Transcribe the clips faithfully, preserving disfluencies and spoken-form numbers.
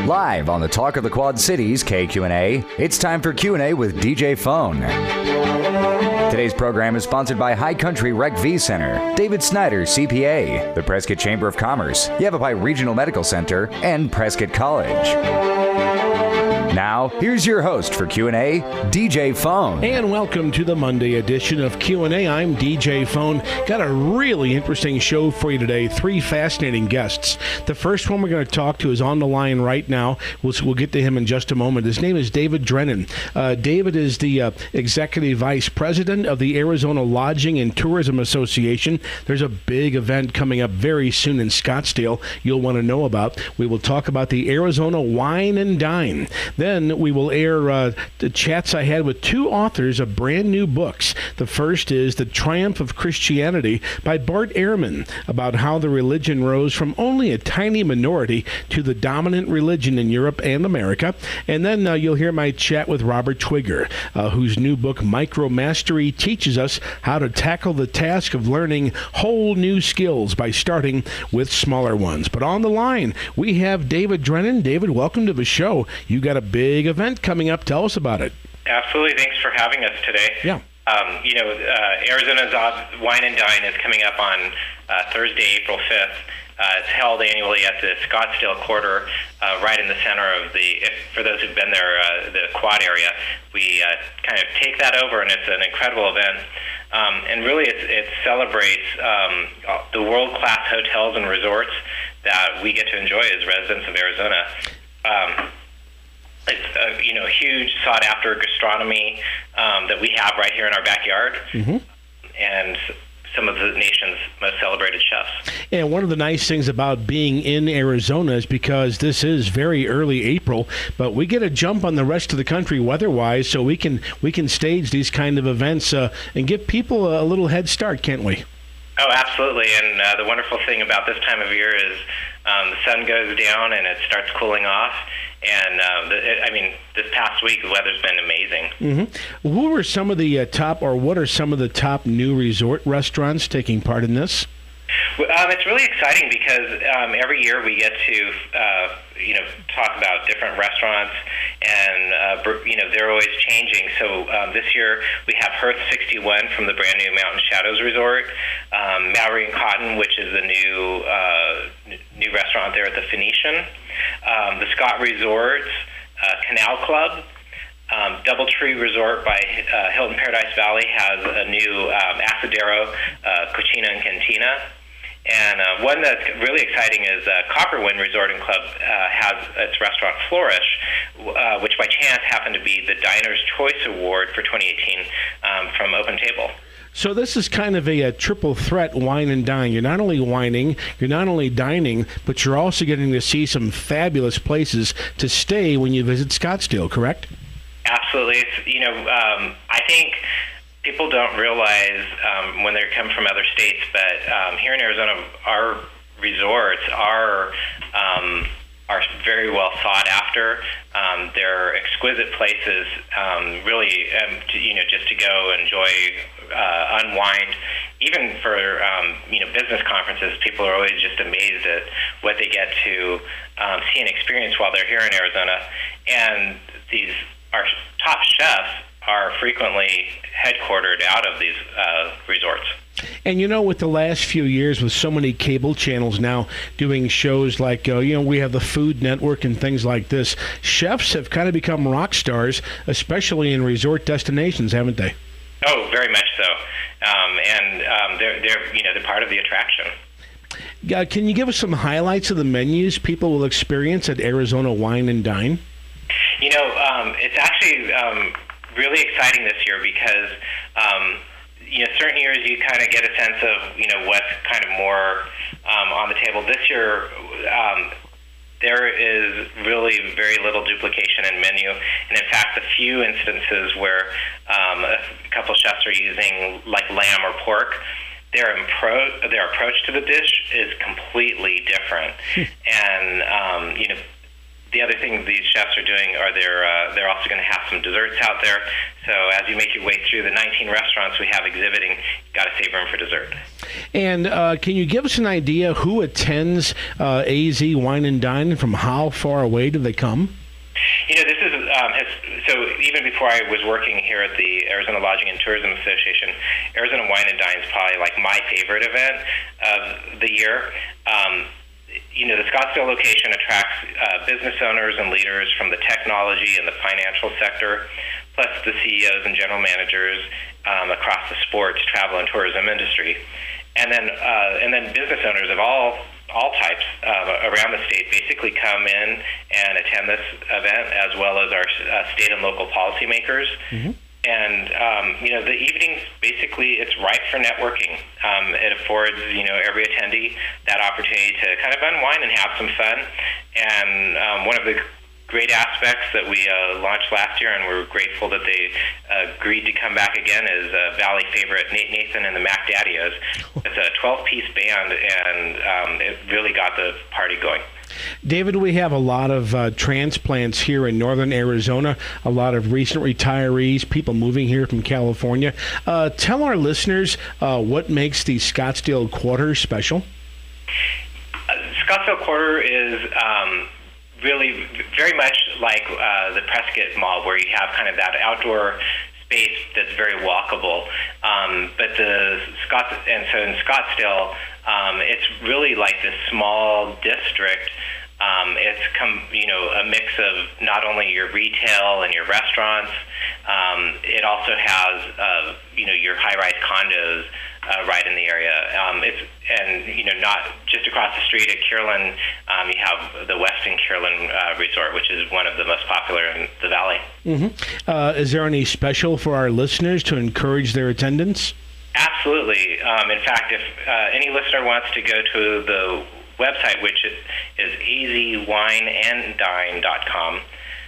Live on the Talk of the Quad Cities K Q and A, it's time for Q and A with D J Phone. Today's program is sponsored by High Country Rec V Center, David Snyder, C P A, the Prescott Chamber of Commerce, Yavapai Regional Medical Center, and Prescott College. Now, here's your host for Q and A, D J Phone. And welcome to the Monday edition of Q and A. I'm D J Phone. Got a really interesting show for you today. Three fascinating guests. The first one we're going to talk to is on the line right now. We'll, we'll get to him in just a moment. His name is David Drennan. Uh, David is the uh, Executive Vice President of the Arizona Lodging and Tourism Association. There's a big event coming up very soon in Scottsdale you'll want to know about. We will talk about the Arizona Wine and Dine. Then we will air uh, the chats I had with two authors of brand new books. The first is The Triumph of Christianity by Bart Ehrman, about how the religion rose from only a tiny minority to the dominant religion in Europe and America. And then uh, you'll hear my chat with Robert Twigger, uh, whose new book, Micro Mastery, teaches us how to tackle the task of learning whole new skills by starting with smaller ones. But on the line, we have David Drennan. David, welcome to the show. You got a big event coming up. Tell us about it. Absolutely. Thanks for having us today. Yeah. Um, you know, uh, Arizona's Wine and Dine is coming up on uh, Thursday, April fifth. Uh, it's held annually at the Scottsdale Quarter, uh, right in the center of the, if, for those who've been there, uh, the quad area. We uh, kind of take that over, and it's an incredible event. Um, and really, it's, it celebrates um, the world-class hotels and resorts that we get to enjoy as residents of Arizona. Um, It's a, you know, huge sought-after gastronomy um, that we have right here in our backyard, mm-hmm. and some of the nation's most celebrated chefs. And one of the nice things about being in Arizona is because this is very early April, but we get a jump on the rest of the country weather-wise, so we can we can stage these kind of events uh, and give people a little head start, can't we? Oh, absolutely. And uh, the wonderful thing about this time of year is um, the sun goes down and it starts cooling off. And, uh, the, it, I mean, this past week, the weather's been amazing. Mm-hmm. Who are some of the uh, top, or what are some of the top new resort restaurants taking part in this? Um, it's really exciting because um, every year we get to, uh, you know, talk about different restaurants, and uh, you know, they're always changing. So um, this year we have Hearth sixty-one from the brand new Mountain Shadows Resort, um, Mallory and Cotton, which is the new uh, new restaurant there at the Phoenician, um, the Scott Resorts, uh, Canal Club. Um, Doubletree Resort by uh, Hilton Paradise Valley has a new um, Asadero, uh, Cucina and Cantina. And uh, one that's really exciting is uh, Copperwind Resort and Club uh, has its restaurant Flourish, uh, which by chance happened to be the Diner's Choice Award for twenty eighteen um, from Open Table. So this is kind of a, a triple threat wine and dine. You're not only wining, you're not only dining, but you're also getting to see some fabulous places to stay when you visit Scottsdale, correct? Absolutely. It's, you know, um, I think people don't realize um, when they come from other states, but um, here in Arizona, our resorts are um, are very well sought after. Um, they're exquisite places, um, really, um, to, you know, just to go enjoy, uh, unwind. Even for um, you know, business conferences, people are always just amazed at what they get to um, see and experience while they're here in Arizona. And these our top chefs are frequently headquartered out of these uh, resorts. And you know, with the last few years, with so many cable channels now doing shows like, uh, you know, we have the Food Network and things like this, chefs have kind of become rock stars, especially in resort destinations, haven't they? Oh, very much so. Um, and um, they're, they're, you know, they're part of the attraction. Uh, can you give us some highlights of the menus people will experience at Arizona Wine and Dine? You know, um, it's actually um, really exciting this year because, um, you know, certain years you kind of get a sense of, you know, what's kind of more um, on the table. This year, um, there is really very little duplication in menu. And in fact, the few instances where um, a couple chefs are using like lamb or pork, their, impro- their approach to the dish is completely different. and, um, you know, the other thing these chefs are doing are they're uh, they're also going to have some desserts out there. So as you make your way through the nineteen restaurants restaurants we have exhibiting, got to save room for dessert. And uh, can you give us an idea who attends uh, A Z Wine and Dine, and from how far away do they come? You know, this is um, has, so even before I was working here at the Arizona Lodging and Tourism Association, Arizona Wine and Dine is probably like my favorite event of the year. Um, you know, the Scottsdale location attracts uh, business owners and leaders from the technology and the financial sector, plus the C E Os and general managers um, across the sports, travel, and tourism industry. And then, uh, and then business owners of all all types uh, around the state basically come in and attend this event, as well as our uh, state and local policymakers. Mm-hmm. And, um, you know, the evenings, basically, it's ripe for networking. Um, it affords, you know, every attendee that opportunity to kind of unwind and have some fun. And um, one of the great aspects that we uh, launched last year, and we're grateful that they uh, agreed to come back again, is uh, Valley favorite Nate Nathan and the Mac Daddios. It's a twelve-piece band, and um, it really got the party going. David, we have a lot of uh, transplants here in northern Arizona, a lot of recent retirees, people moving here from California. Uh, tell our listeners uh, what makes the Scottsdale Quarter special. Uh, Scottsdale Quarter is um, really very much like uh, the Prescott Mall, where you have kind of that outdoor space that's very walkable. Um, but the Scott and so in Scottsdale, um, it's really like this small district. Um, it's come, you know, a mix of not only your retail and your restaurants. Um, it also has, uh, you know, your high-rise condos uh, right in the area. Um, it's and you know, not just across the street at Kierland, um, you have the Westin Kierland uh, Resort, which is one of the most popular in the valley. Mm-hmm. Uh, is there any special for our listeners to encourage their attendance? Absolutely. Um, in fact, if uh, any listener wants to go to the website, which is a z wine and dine dot com.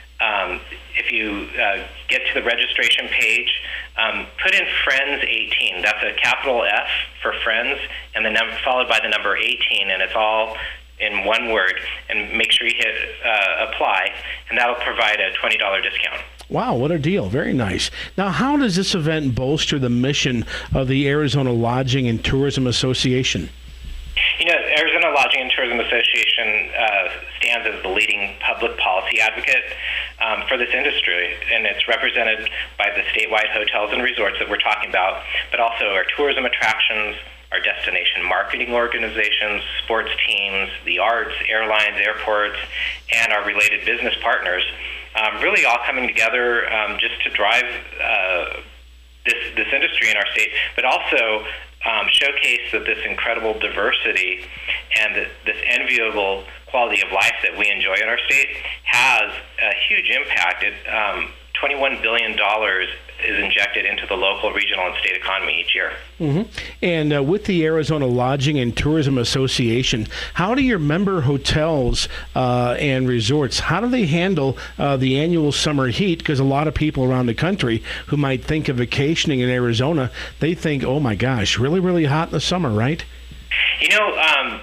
Um, if you uh, get to the registration page, um, put in Friends eighteen. That's a capital F for Friends, and the num- followed by the number eighteen, and it's all in one word. And make sure you hit uh, apply, and that'll provide a twenty dollars discount. Wow, what a deal. Very nice. Now, how does this event bolster the mission of the Arizona Lodging and Tourism Association? You know, Arizona Lodging and Tourism Association uh, stands as the leading public policy advocate um, for this industry, and it's represented by the statewide hotels and resorts that we're talking about, but also our tourism attractions, our destination marketing organizations, sports teams, the arts, airlines, airports, and our related business partners, um, really all coming together um, just to drive uh, this, this industry in our state, but also Um, showcase that this incredible diversity and the, this enviable quality of life that we enjoy in our state has a huge impact. It, um, twenty-one billion dollars is injected into the local, regional, and state economy each year. Mm-hmm. And uh, with the Arizona Lodging and Tourism Association, how do your member hotels uh, and resorts, how do they handle uh, the annual summer heat? Because a lot of people around the country who might think of vacationing in Arizona, they think, oh my gosh, really, really hot in the summer, right? You know, um,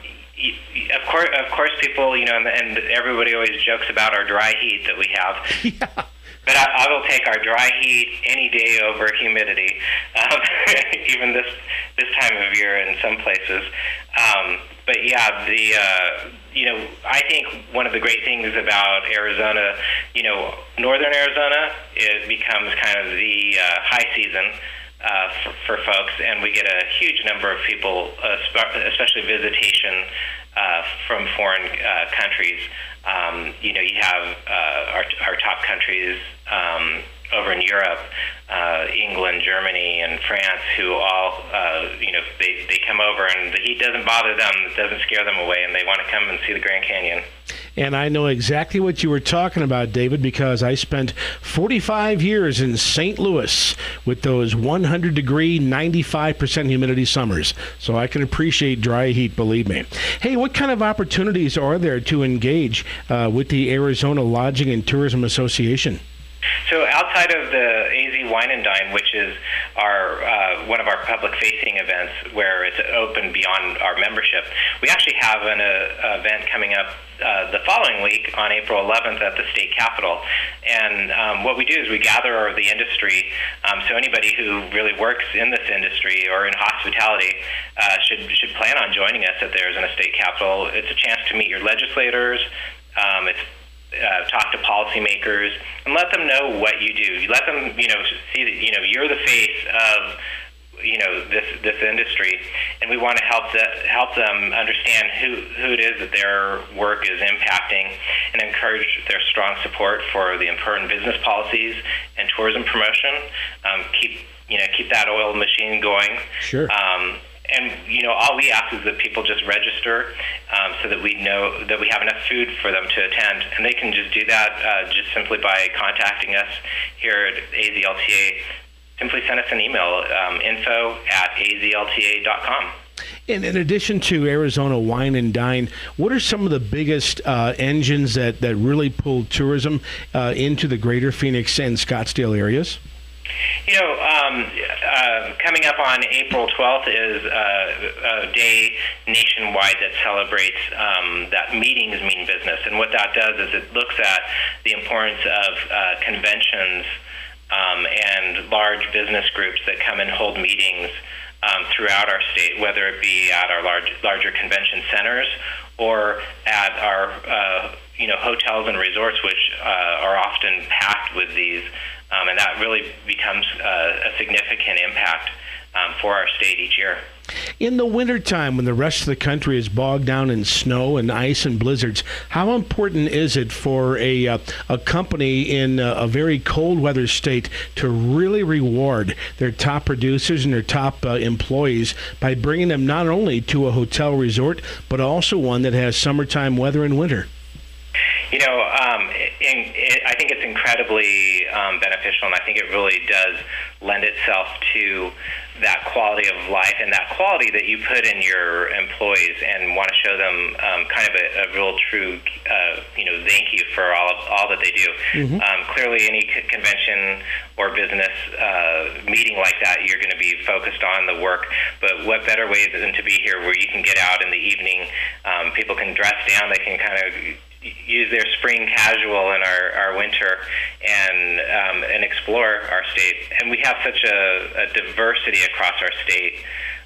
of course, of course, people, you know, and, and everybody always jokes about our dry heat that we have. Yeah. But I, I will take our dry heat any day over humidity, um, even this this time of year in some places. Um, but yeah, the uh, you know, I think one of the great things about Arizona, you know, northern Arizona, it becomes kind of the uh, high season uh, for, for folks, and we get a huge number of people, uh, especially visitation uh, from foreign uh, countries. Um, you know, you have uh, our, our top countries um, over in Europe, uh, England, Germany, and France, who all, uh, you know, they, they come over and the heat doesn't bother them, it doesn't scare them away, and they want to come and see the Grand Canyon. And I know exactly what you were talking about, David, because I spent forty-five years in Saint Louis with those one hundred degree, ninety-five percent humidity summers. So I can appreciate dry heat, believe me. Hey, what kind of opportunities are there to engage uh, with the Arizona Lodging and Tourism Association? So outside of the A Z Z Wine and Dine, which is our uh, one of our public-facing events where it's open beyond our membership. We actually have an uh, event coming up uh, the following week on April eleventh at the state capitol. And um, what we do is we gather the industry. Um, so anybody who really works in this industry or in hospitality uh, should should plan on joining us at theirs in the state capitol. It's a chance to meet your legislators. Um, it's Uh, talk to policymakers and let them know what you do. You let them, you know, see that you know you're the face of, you know, this this industry, and we want to help the, help them understand who who it is that their work is impacting, and encourage their strong support for the important business policies and tourism promotion. Um, keep you know keep that oil machine going. Sure. Um, And, you know, all we ask is that people just register um, so that we know that we have enough food for them to attend. And they can just do that uh, just simply by contacting us here at A Z L T A. Simply send us an email, um, info at A Z L T A dot com. And in addition to Arizona Wine and Dine, what are some of the biggest uh, engines that, that really pull tourism uh, into the greater Phoenix and Scottsdale areas? You know, um, uh, coming up on April twelfth is uh, a day nationwide that celebrates um, that meetings mean business. And what that does is it looks at the importance of uh, conventions um, and large business groups that come and hold meetings um, throughout our state, whether it be at our large, larger convention centers or at our uh, you know hotels and resorts, which uh, are often packed with these. Um, and that really becomes uh, a significant impact um, for our state each year. In the wintertime, when the rest of the country is bogged down in snow and ice and blizzards, how important is it for a uh, a company in a, a very cold weather state to really reward their top producers and their top uh, employees by bringing them not only to a hotel resort, but also one that has summertime weather in winter? You know, um, in, it, I think it's incredibly um, beneficial, and I think it really does lend itself to that quality of life and that quality that you put in your employees, and want to show them um, kind of a, a real true, uh, you know, thank you for all of, all that they do. Mm-hmm. Um, clearly, any c- convention or business uh, meeting like that, you're going to be focused on the work. But what better way than to be here, where you can get out in the evening? Um, people can dress down. They can kind of use their spring casual in our, our winter and um, and explore our state. And we have such a, a diversity across our state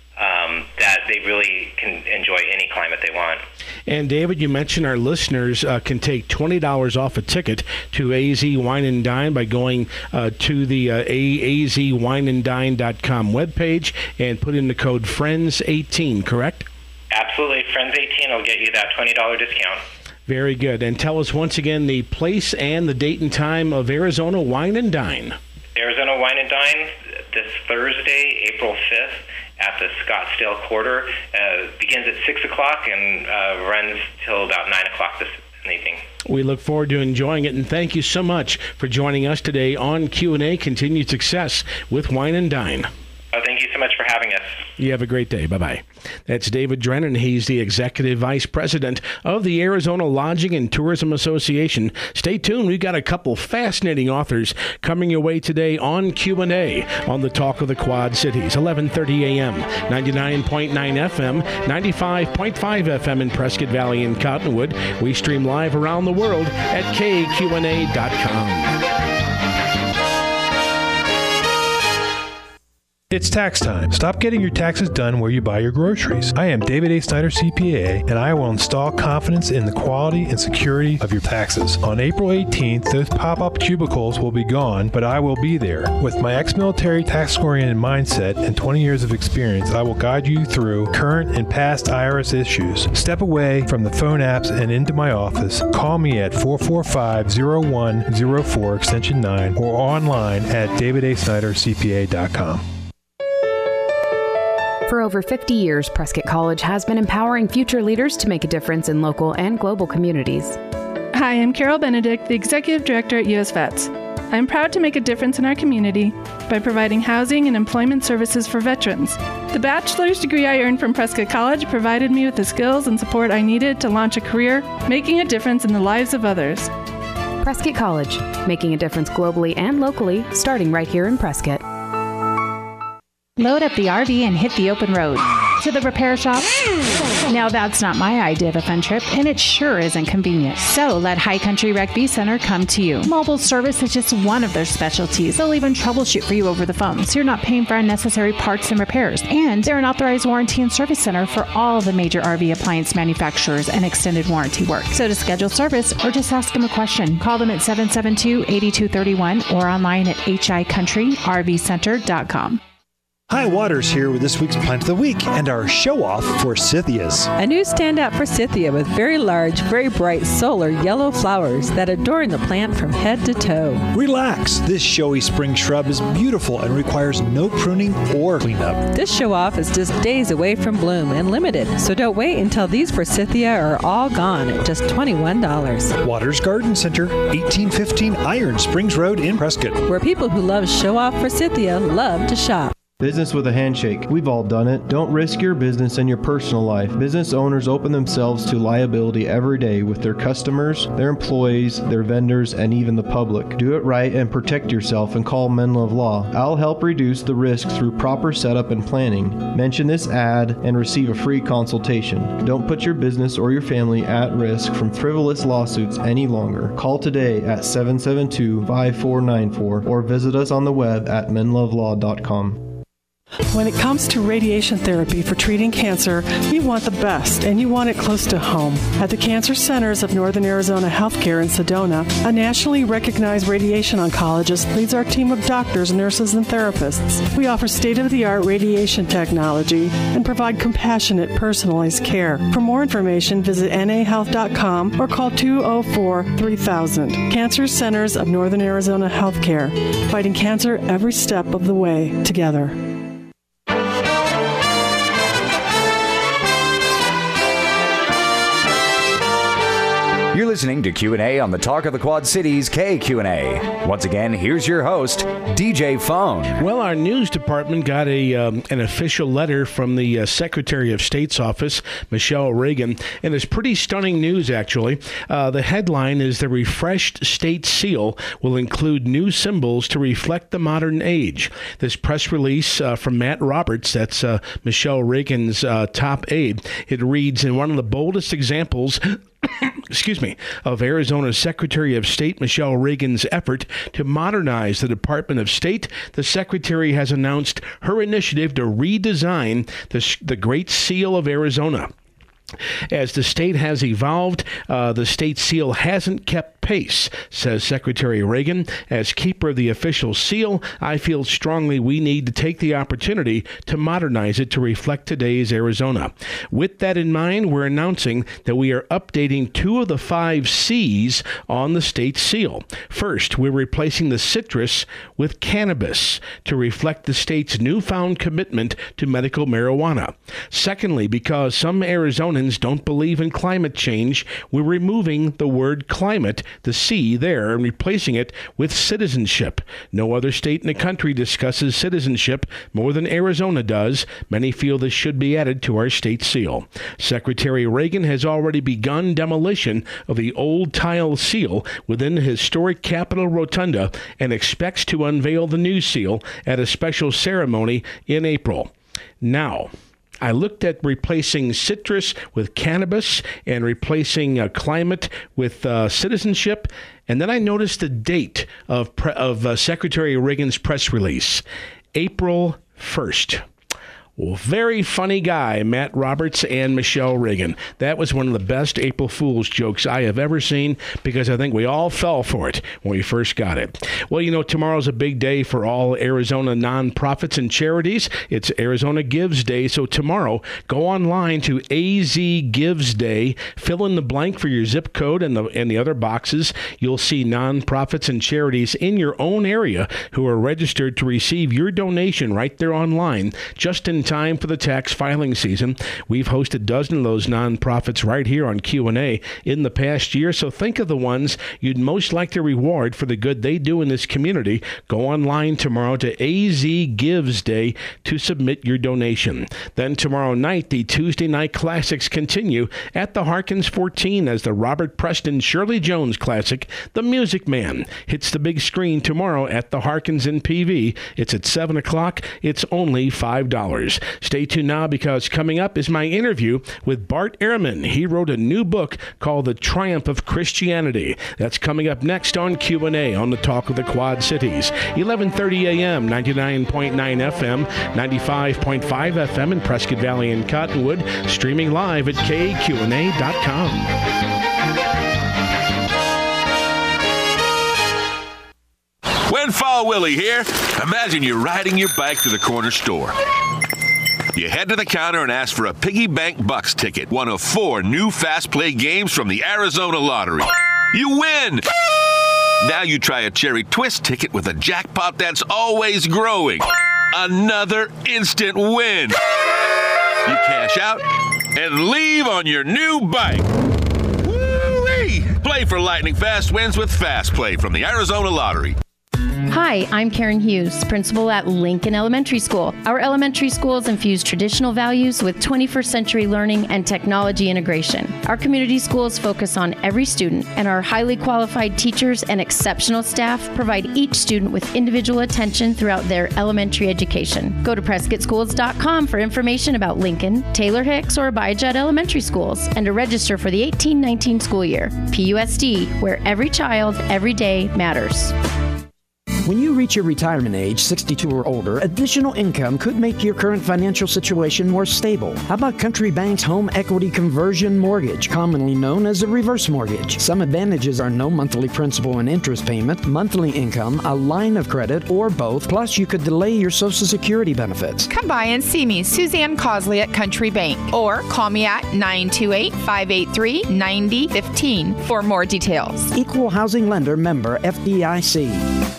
um, that they really can enjoy any climate they want. And David, you mentioned our listeners uh, can take twenty dollars off a ticket to A Z Wine and Dine by going uh, to the uh, A Z wine and dine dot com webpage and put in the code friends eighteen, correct? Absolutely. friends eighteen will get you that twenty dollars discount. Very good. And tell us once again the place and the date and time of Arizona Wine and Dine. Arizona Wine and Dine this Thursday, April fifth, at the Scottsdale Quarter. Uh, begins at six o'clock and uh, runs till about nine o'clock this evening. We look forward to enjoying it, and thank you so much for joining us today on Q and A. Continued success with Wine and Dine. Oh, thank you so much for having us. You have a great day. Bye-bye. That's David Drennan. He's the Executive Vice President of the Arizona Lodging and Tourism Association. Stay tuned. We've got a couple fascinating authors coming your way today on Q and A on the Talk of the Quad Cities, eleven thirty a.m., ninety-nine point nine F M, ninety-five point five F M in Prescott Valley and Cottonwood. We stream live around the world at K Q N A dot com. It's tax time. Stop getting your taxes done where you buy your groceries. I am David A. Snyder, C P A, and I will install confidence in the quality and security of your taxes. On April eighteenth, those pop-up cubicles will be gone, but I will be there. With my ex-military tax-oriented mindset and twenty years of experience, I will guide you through current and past I R S issues. Step away from the phone apps and into my office. Call me at four four five, zero one zero four, extension nine, or online at david a snyder c p a dot com. For over fifty years, Prescott College has been empowering future leaders to make a difference in local and global communities. Hi, I'm Carol Benedict, the Executive Director at U S Vets. I'm proud to make a difference in our community by providing housing and employment services for veterans. The bachelor's degree I earned from Prescott College provided me with the skills and support I needed to launch a career, making a difference in the lives of others. Prescott College, making a difference globally and locally, starting right here in Prescott. Load up the R V and hit the open road. To the repair shop? Now that's not my idea of a fun trip, and it sure isn't convenient. So let High Country Rec V Center come to you. Mobile service is just one of their specialties. They'll even troubleshoot for you over the phone, so you're not paying for unnecessary parts and repairs. And they're an authorized warranty and service center for all the major R V appliance manufacturers and extended warranty work. So to schedule service or just ask them a question, call them at seven seven two, eight two three one or online at h i country r v center dot com. Hi, Waters here with this week's Plant of the Week and our show-off for Forsythias. A new standout forsythia with very large, very bright solar yellow flowers that adorn the plant from head to toe. Relax. This showy spring shrub is beautiful and requires no pruning or cleanup. This show-off is just days away from bloom and limited, so don't wait until these forsythia are all gone at just twenty-one dollars. Waters Garden Center, eighteen fifteen Iron Springs Road in Prescott. Where people who love show-off forsythia love to shop. Business with a handshake. We've all done it. Don't risk your business and your personal life. Business owners open themselves to liability every day with their customers, their employees, their vendors, and even the public. Do it right and protect yourself and call Menlove Law. I'll help reduce the risk through proper setup and planning. Mention this ad and receive a free consultation. Don't put your business or your family at risk from frivolous lawsuits any longer. Call today at seven seven two, five four nine four or visit us on the web at menlove law dot com. When it comes to radiation therapy for treating cancer, you want the best, and you want it close to home. At the Cancer Centers of Northern Arizona Healthcare in Sedona, a nationally recognized radiation oncologist leads our team of doctors, nurses, and therapists. We offer state-of-the-art radiation technology and provide compassionate, personalized care. For more information, visit N A health dot com or call two oh four, three thousand. Cancer Centers of Northern Arizona Healthcare, fighting cancer every step of the way together. You're listening to Q and A on the Talk of the Quad Cities K Q and A. Once again, here's your host, D J Phone. Well, our news department got a um, an official letter from the uh, Secretary of State's office, Michelle Reagan, and it's pretty stunning news, actually. Uh, the headline is, "The refreshed state seal will include new symbols to reflect the modern age." This press release uh, from Matt Roberts, that's uh, Michelle Reagan's uh, top aide, it reads, "In one of the boldest examples excuse me, of Arizona's Secretary of State Michelle Reagan's effort to modernize the Department of State, the Secretary has announced her initiative to redesign the, the Great Seal of Arizona. As the state has evolved, uh, the state seal hasn't kept pace," says Secretary Reagan. "As keeper of the official seal, I feel strongly we need to take the opportunity to modernize it to reflect today's Arizona. With that in mind, we're announcing that we are updating two of the five C's on the state seal. First, we're replacing the citrus with cannabis to reflect the state's newfound commitment to medical marijuana. Secondly, because some Arizonans don't believe in climate change, we're removing the word climate, the C there, and replacing it with citizenship. No other state in the country discusses citizenship more than Arizona does. Many feel this should be added to our state seal." Secretary Reagan has already begun demolition of the old tile seal within the historic Capitol Rotunda and expects to unveil the new seal at a special ceremony in April. Now, I looked at replacing citrus with cannabis and replacing uh, climate with uh, citizenship, and then I noticed the date of, pre- of uh, Secretary Reagan's press release, April first. Well, very funny guy, Matt Roberts and Michelle Reagan. That was one of the best April Fool's jokes I have ever seen, because I think we all fell for it when we first got it. Well, you know, tomorrow's a big day for all Arizona nonprofits and charities. It's Arizona Gives Day, so tomorrow, go online to A Z Gives Day, fill in the blank for your zip code and the, and the other boxes. You'll see nonprofits and charities in your own area who are registered to receive your donation right there online, just in time for the tax filing season. We've hosted a dozen of those nonprofits right here on Q and A in the past year, so think of the ones you'd most like to reward for the good they do in this community. Go online tomorrow to A Z Gives Day to submit your donation. Then tomorrow night, the Tuesday Night Classics continue at the Harkins fourteen as the Robert Preston Shirley Jones classic, The Music Man, hits the big screen tomorrow at the Harkins in P V. It's at seven o'clock. It's only five dollars. Stay tuned now, because coming up is my interview with Bart Ehrman. He wrote a new book called The Triumph of Christianity. That's coming up next on Q and A on the Talk of the Quad Cities. eleven thirty a.m., ninety-nine point nine F M, ninety-five point five F M in Prescott Valley and Cottonwood, streaming live at K Q N A dot com. Windfall Willie here. Imagine you're riding your bike to the corner store. You head to the counter and ask for a Piggy Bank Bucks ticket, one of four new Fast Play games from the Arizona Lottery. You win! Now you try a Cherry Twist ticket with a jackpot that's always growing. Another instant win. You cash out and leave on your new bike. Woo-wee! Play for lightning fast wins with Fast Play from the Arizona Lottery. Hi, I'm Karen Hughes, principal at Lincoln Elementary School. Our elementary schools infuse traditional values with twenty-first century learning and technology integration. Our community schools focus on every student, and our highly qualified teachers and exceptional staff provide each student with individual attention throughout their elementary education. Go to prescott schools dot com for information about Lincoln, Taylor Hicks, or Abijah Elementary Schools, and to register for the eighteen nineteen school year. P U S D, where every child, every day matters. When you reach your retirement age, sixty-two or older, additional income could make your current financial situation more stable. How about Country Bank's Home Equity Conversion Mortgage, commonly known as a reverse mortgage? Some advantages are no monthly principal and interest payment, monthly income, a line of credit, or both. Plus, you could delay your Social Security benefits. Come by and see me, Suzanne Cosley at Country Bank, or call me at nine two eight, five eight three, nine zero one five for more details. Equal Housing Lender, member F D I C.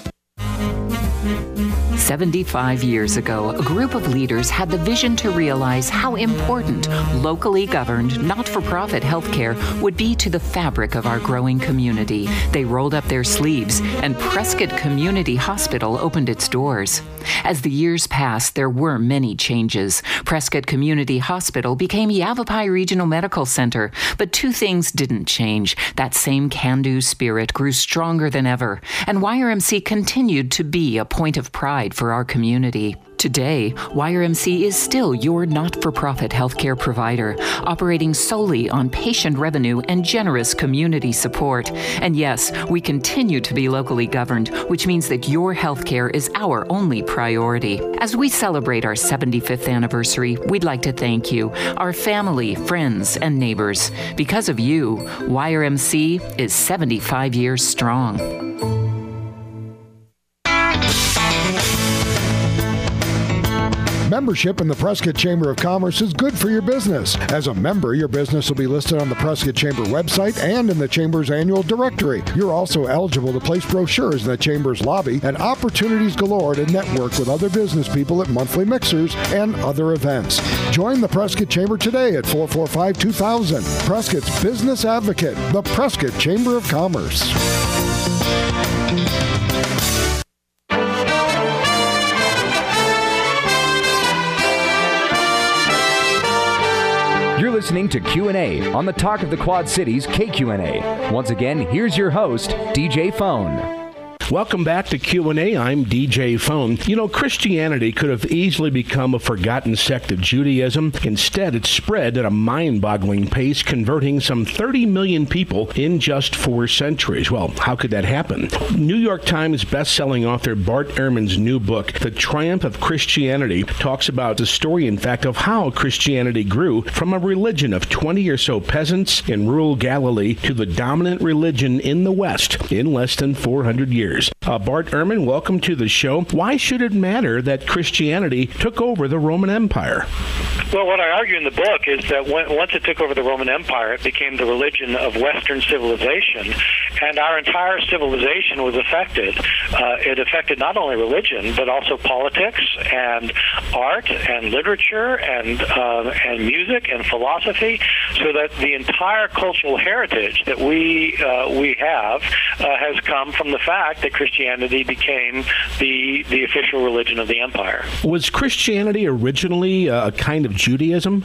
seventy-five years ago, a group of leaders had the vision to realize how important locally governed, not-for-profit healthcare would be to the fabric of our growing community. They rolled up their sleeves, and Prescott Community Hospital opened its doors. As the years passed, there were many changes. Prescott Community Hospital became Yavapai Regional Medical Center, but two things didn't change. That same can-do spirit grew stronger than ever, and Y R M C continued to be a point of pride for our community. Today, Y R M C is still your not-for-profit healthcare provider, operating solely on patient revenue and generous community support. And yes, we continue to be locally governed, which means that your healthcare is our only priority. As we celebrate our seventy-fifth anniversary, we'd like to thank you, our family, friends, and neighbors. Because of you, Y R M C is seventy-five years strong. Membership in the Prescott Chamber of Commerce is good for your business. As a member, your business will be listed on the Prescott Chamber website and in the Chamber's annual directory. You're also eligible to place brochures in the Chamber's lobby and opportunities galore to network with other business people at monthly mixers and other events. Join the Prescott Chamber today at four four five, two thousand. Prescott's business advocate, the Prescott Chamber of Commerce. You're listening to Q and A on the Talk of the Quad Cities, K Q N A. Once again, here's your host, D J Phone. Welcome back to Q and A. I'm D J Phone. You know, Christianity could have easily become a forgotten sect of Judaism. Instead, it spread at a mind-boggling pace, converting some thirty million people in just four centuries. Well, how could that happen? New York Times best-selling author Bart Ehrman's new book, The Triumph of Christianity, talks about the story, in fact, of how Christianity grew from a religion of twenty or so peasants in rural Galilee to the dominant religion in the West in less than four hundred years. empires. Uh, Bart Ehrman, welcome to the show. Why should it matter that Christianity took over the Roman Empire? Well, what I argue in the book is that when, once it took over the Roman Empire, it became the religion of Western civilization, and our entire civilization was affected. Uh, it affected not only religion, but also politics and art and literature and uh, and music and philosophy, so that the entire cultural heritage that we uh, we have uh, has come from the fact that Christianity became the the official religion of the empire. Was Christianity originally a kind of Judaism?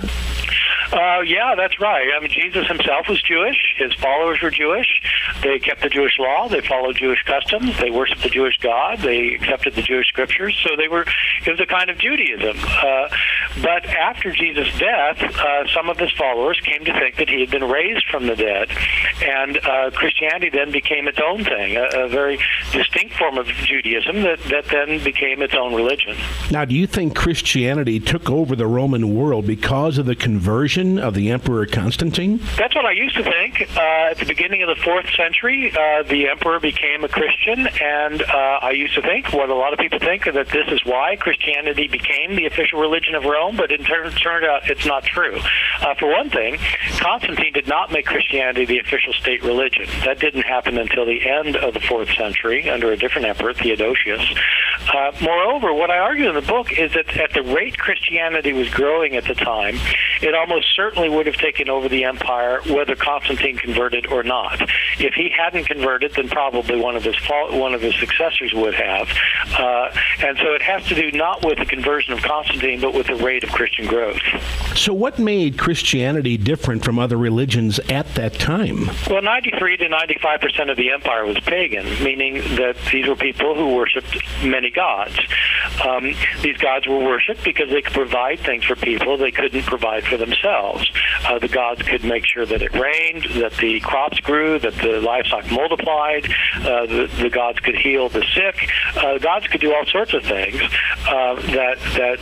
Uh, yeah, that's right. I mean, Jesus himself was Jewish. His followers were Jewish. They kept the Jewish law. They followed Jewish customs. They worshiped the Jewish God. They accepted the Jewish scriptures. So they were. It was a kind of Judaism. Uh, but after Jesus' death, uh, some of his followers came to think that he had been raised from the dead, and uh, Christianity then became its own thing, a, a very distinct form of Judaism that, that then became its own religion. Now, do you think Christianity took over the Roman world because of the conversion of the Emperor Constantine? That's what I used to think. Uh, at the beginning of the fourth century, uh, the emperor became a Christian, and uh, I used to think, what a lot of people think, that this is why Christianity became the official religion of Rome, but it tur- turned out it's not true. Uh, for one thing, Constantine did not make Christianity the official state religion. That didn't happen until the end of the fourth century under a different emperor, Theodosius. Uh, moreover, what I argue in the book is that at the rate Christianity was growing at the time, it almost certainly would have taken over the empire whether Constantine converted or not. If he hadn't converted, then probably one of his one of his successors would have. Uh, and so it has to do not with the conversion of Constantine, but with the rate of Christian growth. So what made Christianity different from other religions at that time? Well, ninety-three to ninety-five percent of the empire was pagan, meaning that these were people who worshipped many gods. Um, these gods were worshipped because they could provide things for people they couldn't provide for themselves. Uh, the gods could make sure that it rained, that the crops grew, that the livestock multiplied. Uh, the, the gods could heal the sick. Uh, gods could do all sorts of things uh, that that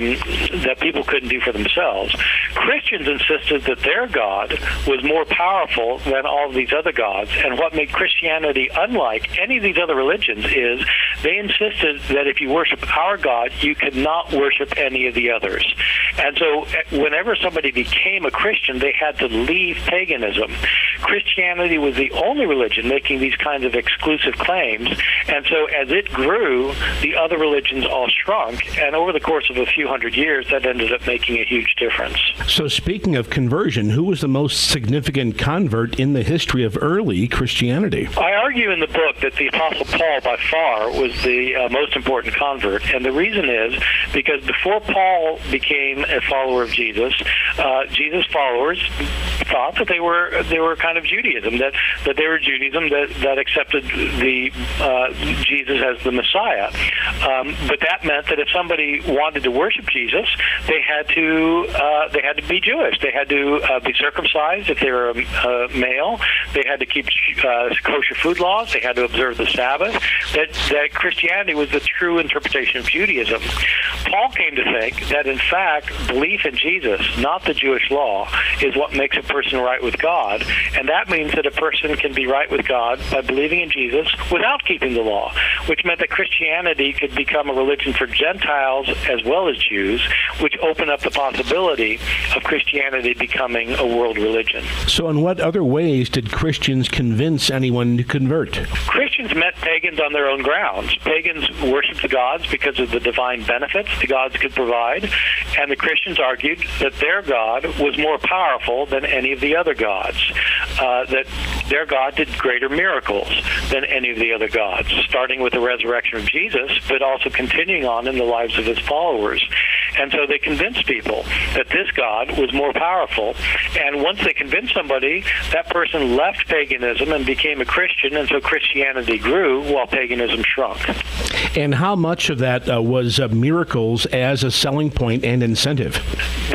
um, that people couldn't do for themselves. Christians insisted that their God was more powerful than all of these other gods, and what made Christianity unlike any of these other religions is they insisted that if you worship our God, you could not worship any of the others. And so whenever somebody became a Christian, they had to leave paganism. Christianity was the only religion making these kinds of exclusive claims, and so as it grew, the other religions all shrunk, and over the course of a few hundred years, that ended up making a huge difference. So speaking of conversion, who was the most significant convert in the history of early Christianity? I argue in the book that the Apostle Paul, by far, was the uh, most important convert, and the reason is because before Paul became a follower of Jesus, uh, Jesus' followers thought that they were they were kind of Judaism, that, that they were Judaism that, that accepted the uh, Jesus as the Messiah. Um, but that meant that if somebody wanted to worship Jesus, they had to uh, they had to be Jewish. They had to uh, be circumcised if they were a, a male. They had to keep uh, kosher food laws. They had to observe the Sabbath. That that Christianity was the true interpretation of Judaism. Paul came to think that in fact belief in Jesus, not the Jewish law, is what makes a person right with God, and that means that a person can be right with God by believing in Jesus without keeping the law, which meant that Christianity could become a religion for Gentiles as well as Jews, which opened up the possibility of Christianity becoming a world religion. So in what other ways did Christians convince anyone to convert? Christians met pagans on their own grounds. Pagans worshiped the gods because of the divine benefits the gods could provide, and the Christians argued that their God was more powerful than any of the other gods, uh, that their God did greater miracles than any of the other gods, starting with the resurrection of Jesus, but also continuing on in the lives of his followers. And so they convinced people that this God was more powerful, and once they convinced somebody, that person left paganism and became a Christian, and so Christianity grew while paganism shrunk. And how much of that uh, was uh, miracles as a selling point and incentive? The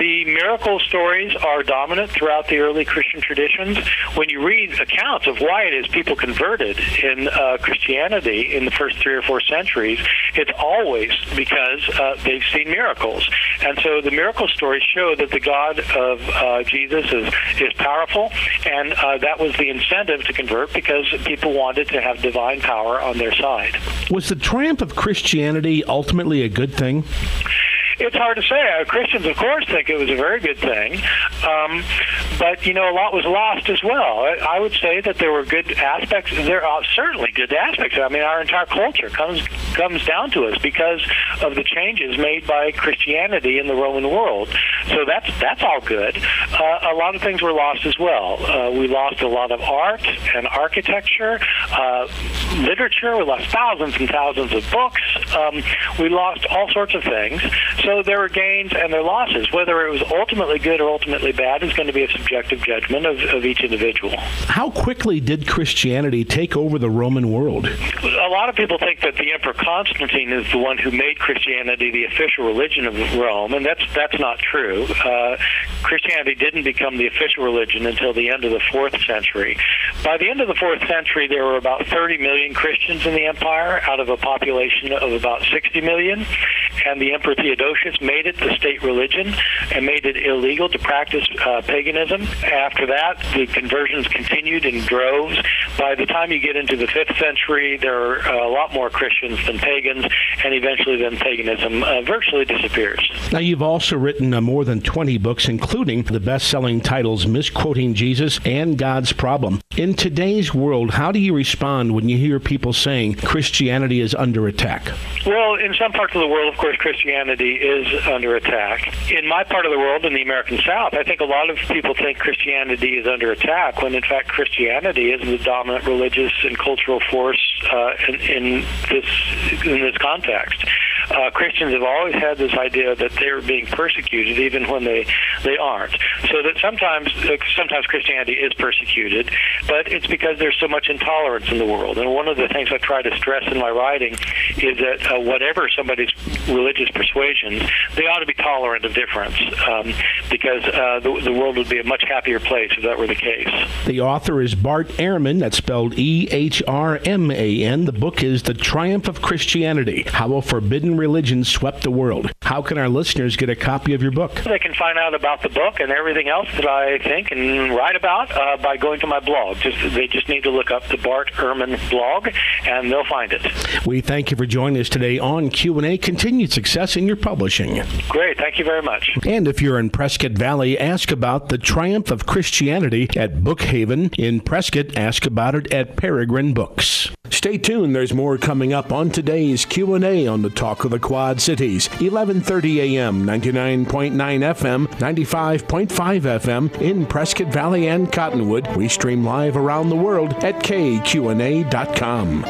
miracle stories are dominant throughout the early Christian traditions. When you read accounts of why it is people converted in uh, Christianity in the first three or four centuries, it's always because uh, they've seen miracles. And so the miracle stories show that the God of uh, Jesus is, is powerful, and uh, that was the incentive to convert because people wanted to have divine power on their side. Was the triumph of Christianity ultimately a good thing? It's hard to say. Uh, Christians, of course, think it was a very good thing. Um, but, you know, a lot was lost as well. I, I would say that there were good aspects. There are certainly good aspects. I mean, our entire culture comes comes down to us because of the changes made by Christianity in the Roman world. So that's that's all good. Uh, a lot of things were lost as well. Uh, we lost a lot of art and architecture, uh, literature. We lost thousands and thousands of books. Um, we lost all sorts of things. So there were gains and there were losses. Whether it was ultimately good or ultimately bad is going to be a subjective judgment of, of each individual. How quickly did Christianity take over the Roman world? A lot of people think that the Emperor Constantine is the one who made Christianity the official religion of Rome, and that's that's not true. Uh, Christianity didn't become the official religion until the end of the fourth century. By the end of the fourth century, there were about thirty million Christians in the empire out of a population of about sixty million, and the Emperor Theodosius made it the state religion and made it illegal to practice uh, paganism. After that, the conversions continued in droves. By the time you get into the fifth century, there are uh, a lot more Christians than pagans, and eventually then paganism uh, virtually disappears. Now, you've also written uh, more than twenty books, including the best-selling titles Misquoting Jesus and God's Problem. In today's world, how do you respond when you hear people saying Christianity is under attack? Well, in some parts of the world, of course, Christianity is under attack. In my part of the world, in the American South, I think a lot of people think Christianity is under attack, when in fact Christianity is the dominant religious and cultural force uh, in, in this in this context. Uh, Christians have always had this idea that they're being persecuted even when they, they aren't. So that sometimes uh, sometimes Christianity is persecuted, but it's because there's so much intolerance in the world. And one of the things I try to stress in my writing is that uh, whatever somebody's religious persuasions, they ought to be tolerant of difference, um, because uh, the, the world would be a much happier place if that were the case. The author is Bart Ehrman, that's spelled E H R M A N. The book is The Triumph of Christianity, How a Forbidden Religion Swept the World. How can our listeners get a copy of your book? They can find out about the book and everything else that I think and write about uh, by going to my blog. Just, they just need to look up the Bart Ehrman blog, and they'll find it. We thank you for joining us today on Q and A. Continued success in your publishing. Great. Thank you very much. And if you're in Prescott Valley, ask about The Triumph of Christianity at Bookhaven. In Prescott, ask about it at Peregrine Books. Stay tuned. There's more coming up on today's Q and A on the Talk of the Quad Cities. eleven thirty a.m., ninety-nine point nine F M, ninety-five point five F M in Prescott Valley and Cottonwood. We stream live around the world at K Q N A dot com.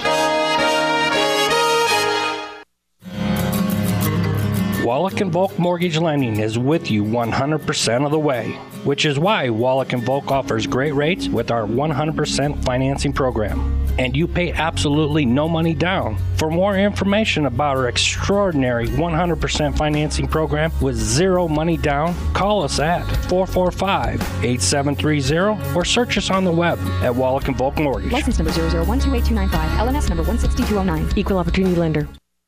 Wallach and Volk Mortgage Lending is with you one hundred percent of the way, which is why Wallach and Volk offers great rates with our one hundred percent financing program. And you pay absolutely no money down. For more information about our extraordinary one hundred percent financing program with zero money down, call us at four four five, eight seven three zero or search us on the web at Wallach and Volk Mortgage. License number zero zero one two eight two nine five, L N S number one six two zero nine. Equal opportunity lender.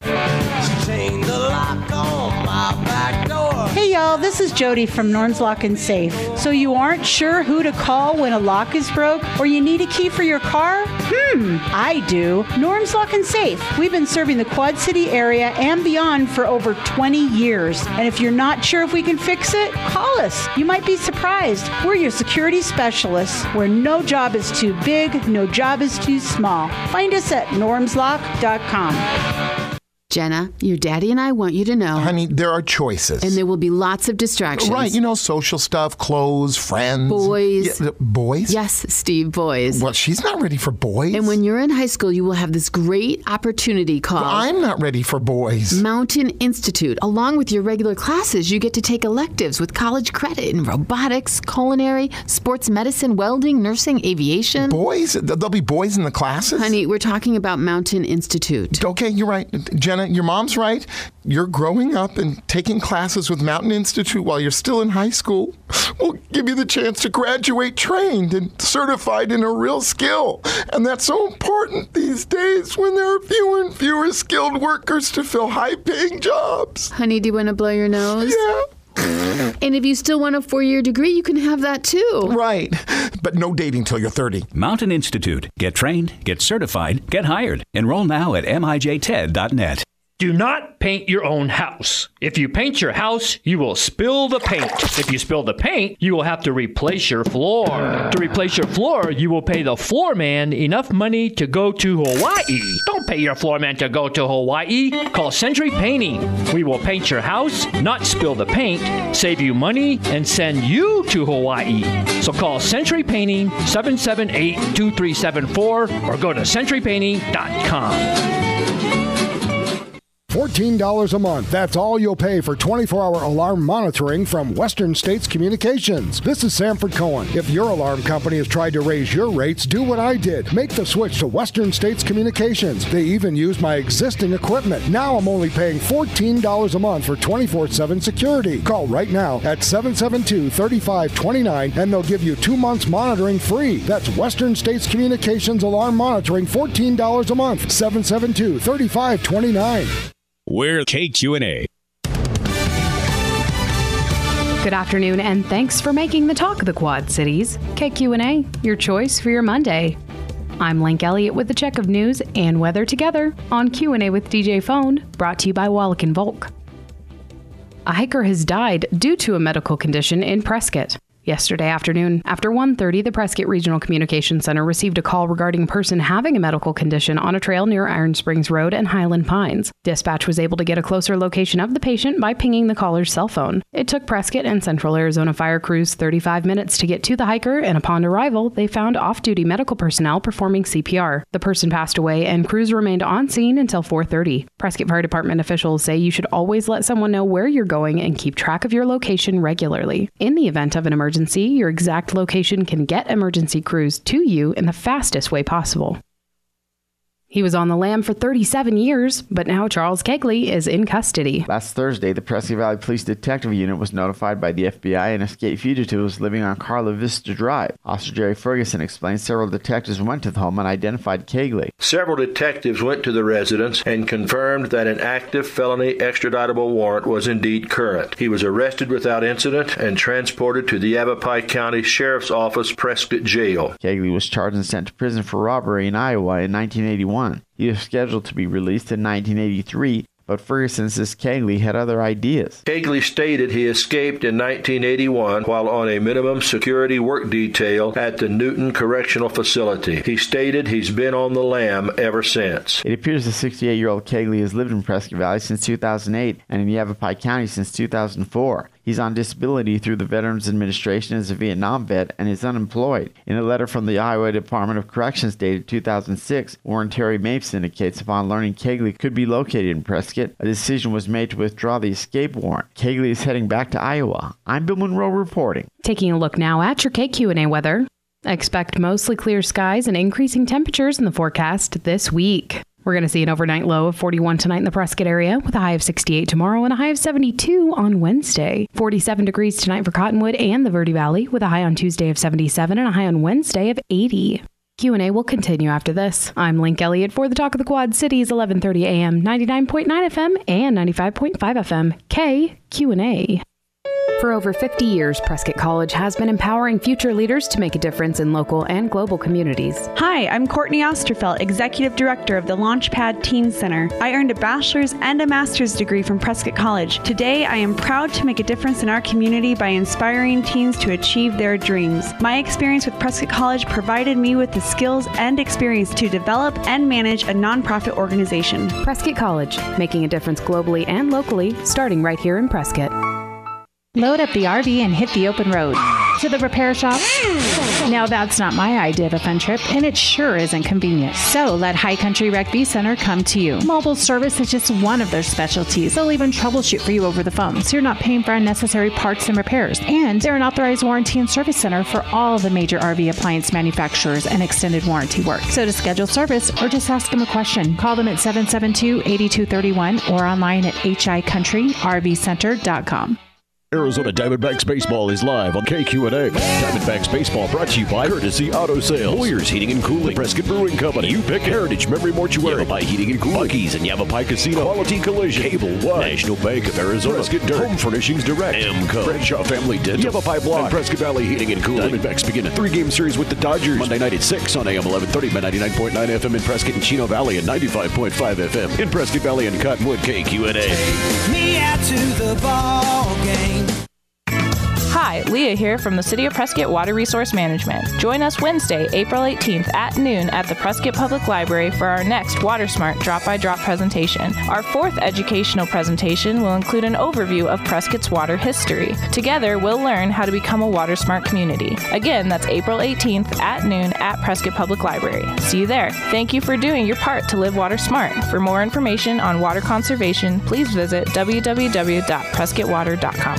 Hey y'all, this is Jody from Norm's Lock and Safe. So you aren't sure who to call when a lock is broke or you need a key for your car? Hmm, I do. Norm's Lock and Safe. We've been serving the Quad City area and beyond for over twenty years. And if you're not sure if we can fix it, call us. You might be surprised. We're your security specialists where no job is too big, no job is too small. Find us at norms lock dot com. Jenna, your daddy and I want you to know. Honey, there are choices. And there will be lots of distractions. Right, you know, social stuff, clothes, friends. Boys. Yeah, boys? Yes, Steve, boys. Well, she's not ready for boys. And when you're in high school, you will have this great opportunity called... Well, I'm not ready for boys. Mountain Institute. Along with your regular classes, you get to take electives with college credit in robotics, culinary, sports medicine, welding, nursing, aviation. Boys? There'll be boys in the classes? Honey, we're talking about Mountain Institute. Okay, you're right. Jenna, Donna, your mom's right. You're growing up and taking classes with Mountain Institute while you're still in high school will give you the chance to graduate trained and certified in a real skill. And that's so important these days when there are fewer and fewer skilled workers to fill high-paying jobs. Honey, do you want to blow your nose? Yeah. And if you still want a four-year degree, you can have that too. Right. But no dating till you're thirty. Mountain Institute. Get trained, get certified, get hired. Enroll now at M I J T E D dot net. Do not paint your own house. If you paint your house, you will spill the paint. If you spill the paint, you will have to replace your floor. To replace your floor, you will pay the floor man enough money to go to Hawaii. Don't pay your floor man to go to Hawaii. Call Century Painting. We will paint your house, not spill the paint, save you money, and send you to Hawaii. So call Century Painting, seven seven eight, two three seven four, or go to century painting dot com. fourteen dollars a month. That's all you'll pay for twenty-four hour alarm monitoring from Western States Communications. This is Sanford Cohen. If your alarm company has tried to raise your rates, do what I did. Make the switch to Western States Communications. They even use my existing equipment. Now I'm only paying fourteen dollars a month for twenty-four seven security. Call right now at seven seven two, three five two nine and they'll give you two months monitoring free. That's Western States Communications alarm monitoring, fourteen dollars a month. seven seven two, three five two nine. We're K Q and A. Good afternoon, and thanks for making the Talk of the Quad Cities, K Q and A, your choice for your Monday. I'm Link Elliott with the check of news and weather together on Q and A with D J Phone, brought to you by Wallach and Volk. A hiker has died due to a medical condition in Prescott. Yesterday afternoon, after one thirty, the Prescott Regional Communications Center received a call regarding a person having a medical condition on a trail near Iron Springs Road and Highland Pines. Dispatch was able to get a closer location of the patient by pinging the caller's cell phone. It took Prescott and Central Arizona fire crews thirty-five minutes to get to the hiker, and upon arrival, they found off-duty medical personnel performing C P R. The person passed away, and crews remained on scene until four thirty. Prescott Fire Department officials say you should always let someone know where you're going and keep track of your location regularly. In the event of an emergency, your exact location can get emergency crews to you in the fastest way possible. He was on the lam for thirty-seven years, but now Charles Kegley is in custody. Last Thursday, the Prescott Valley Police Detective Unit was notified by the F B I an escaped fugitive was living on Carla Vista Drive. Officer Jerry Ferguson explained several detectives went to the home and identified Kegley. Several detectives went to the residence and confirmed that an active felony extraditable warrant was indeed current. He was arrested without incident and transported to the Yavapai County Sheriff's Office Prescott Jail. Kegley was charged and sent to prison for robbery in Iowa in nineteen eighty-one. He was scheduled to be released in nineteen eighty-three, but Ferguson says Kegley had other ideas. Kegley stated he escaped in nineteen eighty-one while on a minimum security work detail at the Newton Correctional Facility. He stated he's been on the lam ever since. It appears the sixty-eight-year-old Kegley has lived in Prescott Valley since two thousand eight and in Yavapai County since two thousand four. He's on disability through the Veterans Administration as a Vietnam vet and is unemployed. In a letter from the Iowa Department of Corrections dated two thousand six, Warren Terry Mapes indicates upon learning Kegley could be located in Prescott, a decision was made to withdraw the escape warrant. Kegley is heading back to Iowa. I'm Bill Monroe reporting. Taking a look now at your K Q and A weather. Expect mostly clear skies and increasing temperatures in the forecast this week. We're going to see an overnight low of forty-one tonight in the Prescott area with a high of sixty-eight tomorrow and a high of seventy-two on Wednesday. forty-seven degrees tonight for Cottonwood and the Verde Valley with a high on Tuesday of seventy-seven and a high on Wednesday of eighty. Q and A will continue after this. I'm Link Elliott for the Talk of the Quad Cities, eleven thirty a.m., ninety-nine point nine F M and ninety-five point five F M, K Q and A. For over fifty years, Prescott College has been empowering future leaders to make a difference in local and global communities. Hi, I'm Courtney Osterfeld, Executive Director of the Launchpad Teen Center. I earned a bachelor's and a master's degree from Prescott College. Today, I am proud to make a difference in our community by inspiring teens to achieve their dreams. My experience with Prescott College provided me with the skills and experience to develop and manage a nonprofit organization. Prescott College, making a difference globally and locally, starting right here in Prescott. Load up the R V and hit the open road. To the repair shop? Now that's not my idea of a fun trip, and it sure isn't convenient. So let High Country Rec V Center come to you. Mobile service is just one of their specialties. They'll even troubleshoot for you over the phone, so you're not paying for unnecessary parts and repairs. And they're an authorized warranty and service center for all the major R V appliance manufacturers and extended warranty work. So to schedule service or just ask them a question, call them at seven seven two, eight two three one or online at h i country r v center dot com. Arizona Diamondbacks Baseball is live on K Q N A. Diamondbacks Baseball brought to you by Courtesy Auto Sales, Boyers Heating and Cooling, the Prescott Brewing Company, You Pick Heritage Memory Mortuary, Yavapai Heating and Cooling, Buc-ee's and Yavapai Casino, Quality Collision, Cable One, National Bank of Arizona, Prescott Dirt, Home Furnishings Direct, AMCO, Bradshaw Family Dental, Yavapai Block, and Prescott Valley Heating and Cooling. Diamondbacks begin a three-game series with the Dodgers Monday night at six on A M eleven thirty by ninety-nine point nine F M in Prescott and Chino Valley and ninety-five point five F M in Prescott Valley and Cottonwood. K Q N A. Take me out to the ball game. Hi, Leah here from the City of Prescott Water Resource Management. Join us Wednesday, April eighteenth at noon at the Prescott Public Library for our next Water Smart Drop-by-Drop presentation. Our fourth educational presentation will include an overview of Prescott's water history. Together, we'll learn how to become a water smart community. Again, that's April eighteenth at noon at Prescott Public Library. See you there. Thank you for doing your part to live water smart. For more information on water conservation, please visit w w w dot prescott water dot com.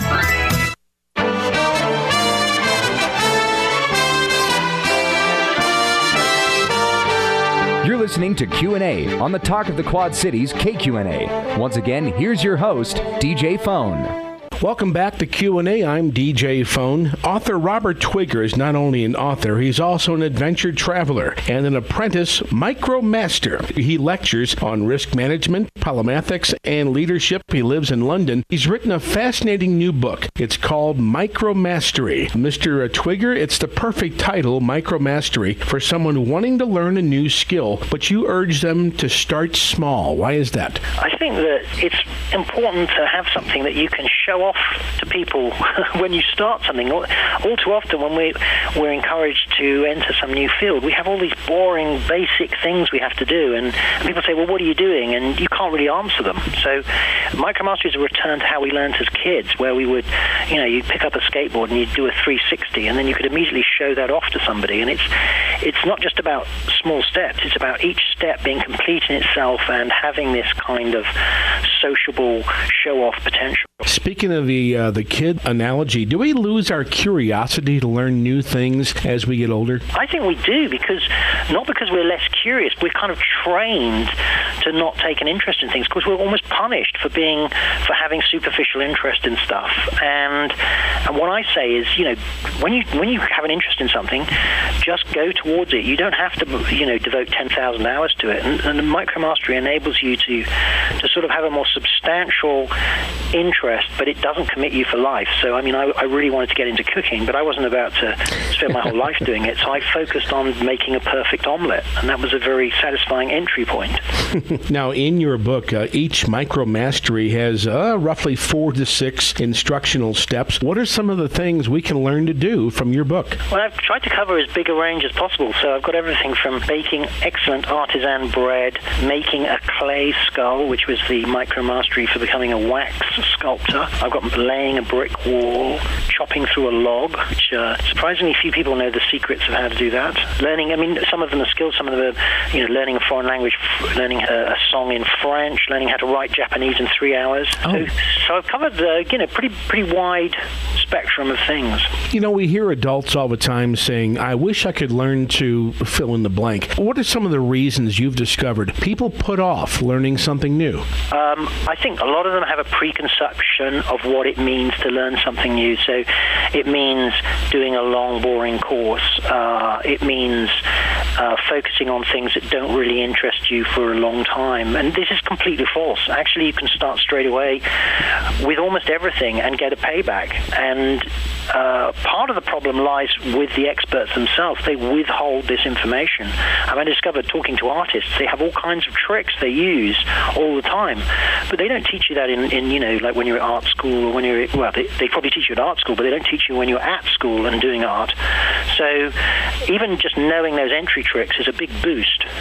You're listening to Q and A on the Talk of the Quad Cities K Q N A. Once again, here's your host, D J Phone. Welcome back to Q and A. I'm D J Phone. Author Robert Twigger is not only an author, he's also an adventure traveler and an apprentice micromaster. He lectures on risk management, polymathics, and leadership. He lives in London. He's written a fascinating new book. It's called Micromastery. Mister Twigger, it's the perfect title, Micromastery, for someone wanting to learn a new skill, but you urge them to start small. Why is that? I think that it's important to have something that you can show off to people when you start something. All, all too often when we, we're encouraged to enter some new field, we have all these boring, basic things we have to do, and, and people say, well, what are you doing? And you can't really answer them. So Micromastery is a return to how we learned as kids, where we would, you know, you'd pick up a skateboard and you'd do a three sixty, and then you could immediately show that off to somebody. And it's it's not just about small steps, it's about each step being complete in itself and having this kind of sociable show-off potential. Speaking of the uh, the kid analogy, do we lose our curiosity to learn new things as we get older? I think we do, because not because we're less curious, we're kind of trained to not take an interest in things, because we're almost punished for being for having superficial interest in stuff. And, and what I say is, you know, when you when you have an interest in something, just go towards it. You don't have to, you know, devote ten thousand hours to it. And, and the Micromastery enables you to to sort of have a more substantial interest, but it doesn't commit you for life. So, I mean, I, I really wanted to get into cooking, but I wasn't about to spend my whole life doing it. So I focused on making a perfect omelet, and that was a very satisfying entry point. Now, in your book, uh, each Micromastery has uh, roughly four to six instructional steps. What are some of the things we can learn to do from your book? Well, I've tried to cover as big a range as possible. So I've got everything from baking excellent artisan bread, making a clay skull, which was the Micromastery for becoming a wax sculptor. I've got laying a brick wall, chopping through a log, which uh, surprisingly few people know the secrets of how to do that. Learning, I mean, some of them are skills, some of them are, you know, learning a foreign language, learning a, a song in French, learning how to write Japanese in three hours. Oh. So, so I've covered, uh, you know, pretty pretty wide spectrum of things. You know, we hear adults all the time saying, I wish I could learn to fill in the blank. What are some of the reasons you've discovered people put off learning something new? Um, I think a lot of them have a preconception of what it means to learn something new. So it means doing a long, boring course. Uh, it means uh, focusing on things that don't really interest you for a long time. And this is completely false. Actually, you can start straight away with almost everything and get a payback. And uh, part of the problem lies with the experts themselves. They withhold this information. I mean, I discovered talking to artists, they have all kinds of tricks they use all the time, but they don't teach you that in, in you know, like when you're at art school or when you're, well, they, they probably teach you at art school, but they don't teach you when you're at school and doing art. So even just knowing those entry tricks is a big boost.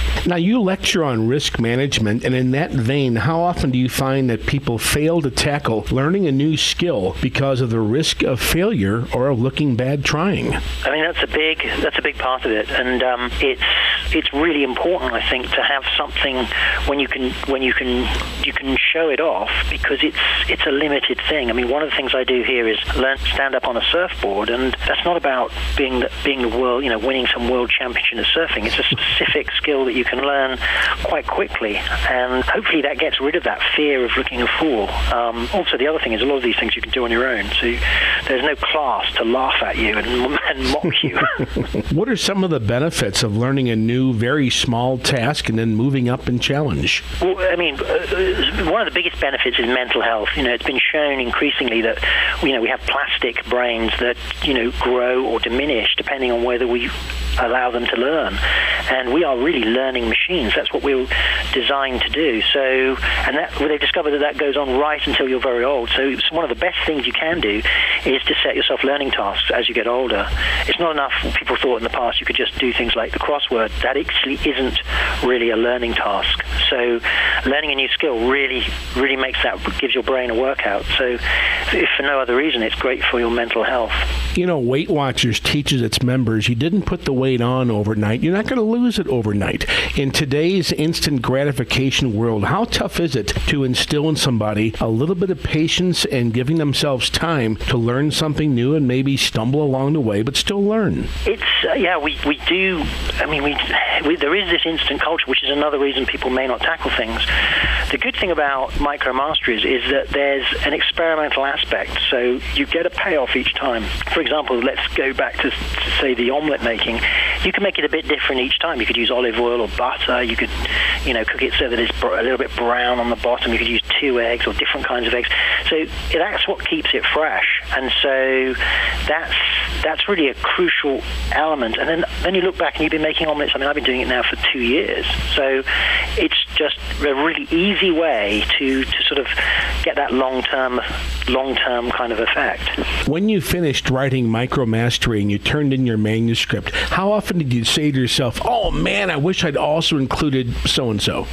Now, you lecture on risk management, and in that vein, how often do you find that people fail to tackle learning a new skill because of the risk of failure or of looking bad trying? I mean, that's a big that's a big part of it, and um, it's it's really important, I think, to have something when you can when you can you can show it off, because it's it's a limited thing. I mean, one of the things I do here is learn to stand up on a surfboard, and that's not about being the, being the world, you know, winning some world championship of surfing. It's a specific skill that you can learn quite quickly, and hopefully that gets rid of that fear of looking a fool. Um, also, the other thing is a lot of these things you can do on your own, so you, there's no class to laugh at you and, and mock you. What are some of the benefits of learning a new, very small task and then moving up in challenge? Well, I mean, uh, one of the biggest benefits is mental health. You know, it's been shown increasingly that, you know, we have plastic brains that, you know, grow or diminish depending on whether we allow them to learn. And we are really learning machines. That's what we were designed to do. So, and that, well, they've discovered that that goes on right until you're very old. So it's one of the best things you can do is to set yourself learning tasks as you get older. It's not enough, people thought in the past, you could just do things like the crossword. That actually isn't really a learning task. So learning a new skill really, really makes that, gives your brain a workout. So if for no other reason, it's great for your mental health. You know, Weight Watchers teaches its members, you didn't put the weight on overnight. You're not going to lose it overnight. In today's instant gratification world, how tough is it to instill in somebody a little bit of patience and giving themselves time to learn something new and maybe stumble along the way, but still learn? It's, uh, yeah, we, we do, I mean, we, we there is this instant culture, which is another reason people may not tackle things. The good thing about micro-masteries is that there's an experimental aspect, so you get a payoff each time. For example, let's go back to, to say, the omelette making. You can make it a bit different each time. You could use olive oil or butter. You could, you know, cook it so that it's a little bit brown on the bottom. You could use two eggs or different kinds of eggs. So that's what keeps it fresh. And so that's that's really a crucial element. And then, then you look back and you've been making omelettes. I mean, I've been doing it now for two years. So it's just a really easy way to, to sort of get that long-term, long-term kind of effect. When you finished writing Micro Mastery and you turned in your manuscript, how often did you say to yourself, oh man, I wish I'd also included so-and-so?